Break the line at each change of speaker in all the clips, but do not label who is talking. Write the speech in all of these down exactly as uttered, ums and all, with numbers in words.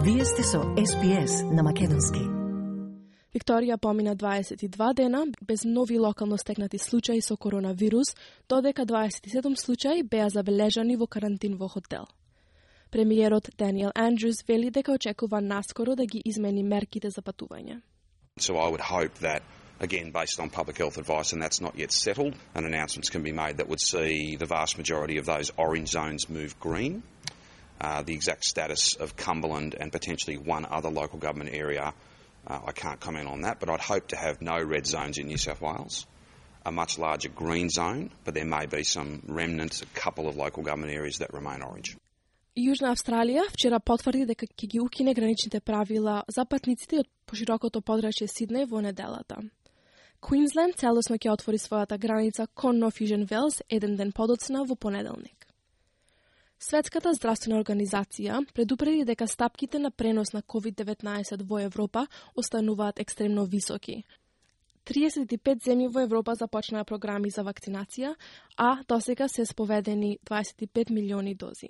Вие сте со Ес Би Ес на македонски.
Викторија помина дваесет и два дена без нови локално стекнати случаи со коронавирус, додека дваесет и седум случаи беа забележани во карантин во хотел. Премиерот Даниел Андрюс вели дека очекува наскоро да ги измени мерките за патување.
So I would hope that, again, based on public health advice, and that's not yet settled, and announcements can be made that would see the vast majority of those orange zones move green. Uh, the exact status of Cumberland and potentially one other local government area, uh, I can't comment on that, but I'd hope to have no red zones in New South Wales, a much larger green zone, but there may be some remnants, a couple of local government areas that remain orange.
Јужна Австралија вчера потврди дека ќе ги укине граничните правила за патниците од поширокото подрачје Сиднеј во неделата. Квинсленд целосно ќе отвори својата граница кон Нов Јужен Велс еден ден подоцна во понеделник. Светската здравствена организација предупреди дека стапките на пренос на ковид деветнаесет во Европа остануваат екстремно високи. триесет и пет земји во Европа започнаа програми за вакцинација, а досега се споведени дваесет и пет милиони дози.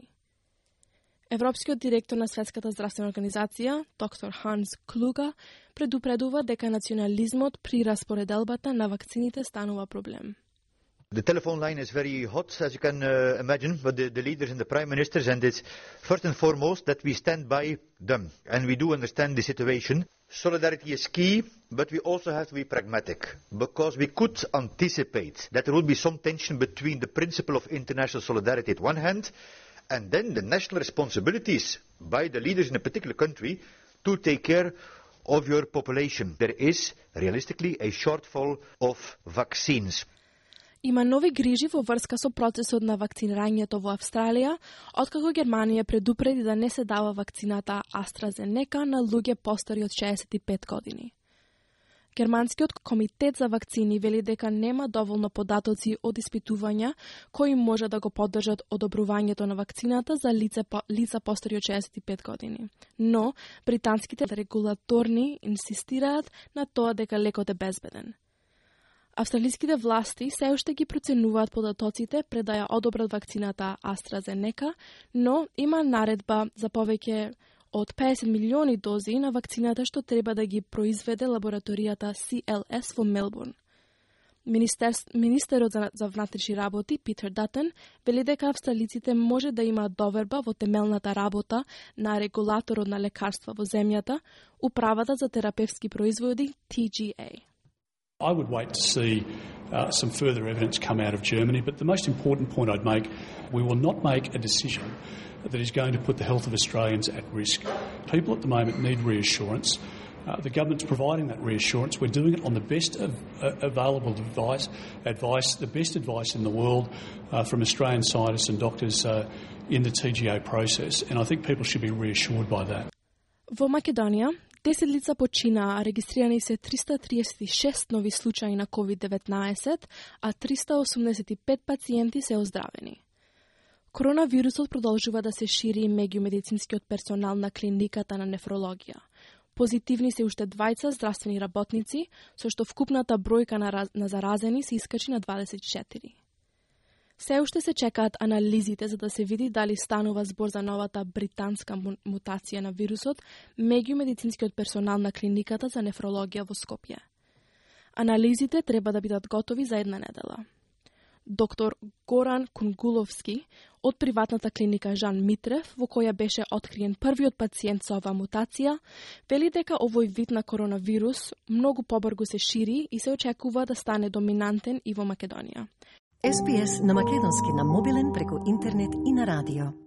Европскиот директор на Светската здравствена организација, доктор Ханс Клуга, предупредува дека национализмот при распоределбата на вакцините станува проблем.
The telephone line is very hot, as you can uh, imagine, but the, the leaders and the prime ministers, and it's first and foremost that we stand by them, and we do understand the situation. Solidarity is key, but we also have to be pragmatic, because we could anticipate that there would be some tension between the principle of international solidarity at one hand, and then the national responsibilities by the leaders in a particular country to take care of your population. There is, realistically, a shortfall of vaccines.
Има нови грижи во врска со процесот на вакцинирањето во Австралија, откако Германија предупреди да не се дава вакцината AstraZeneca на луѓе постари од шеесет и пет години. Германскиот комитет за вакцини вели дека нема доволно податоци од испитувања кои може да го поддржат одобрувањето на вакцината за лице, лица постари од шеесет и пет години. Но британските регулаторни инсистираат на тоа дека лекот е безбеден. Австралиските власти се уште ги проценуваат податоците пред да ја одобрат вакцината AstraZeneca, но има наредба за повеќе од педесет милиони дози на вакцината што треба да ги произведе лабораторијата Си Ел Ес во Мелбурн. Министер, министерот за, за внатрешни работи Питер Датен вели дека австралиците може да имаат доверба во темелната работа на регулаторот на лекарства во земјата, управата за терапевски производи Ти Джи Ей.
I would wait to see uh, some further evidence come out of Germany, but the most important point I'd make, we will not make a decision that is going to put the health of Australians at risk. People at the moment need reassurance. Uh, the government's providing that reassurance. We're doing it on the best of, uh, available advice, advice, the best advice in the world uh, from Australian scientists and doctors uh, in the T G A process, and I think people should be reassured by that.
Во Македонија, десет лица починаа, а регистрирани се триста триесет и шест нови случаи на ковид деветнаесет, а триста осумдесет и пет пациенти се оздравени. Коронавирусот продолжува да се шири меѓу медицинскиот персонал на клиниката на нефрологија. Позитивни се уште двајца здравствени работници, со што вкупната бројка на, раз... на заразени се искачи на дваесет и четири. Се уште се чекаат анализите за да се види дали станува збор за новата британска мутација на вирусот меѓу медицинскиот персонал на клиниката за нефрологија во Скопје. Анализите треба да бидат готови за една недела. Доктор Горан Кунгуловски од приватната клиника Жан Митрев, во која беше откриен првиот пациент со оваа мутација, вели дека овој вид на коронавирус многу побрзо се шири и се очекува да стане доминантен и во Македонија.
Ес Би Ес на македонски на мобилен преку интернет и на радио.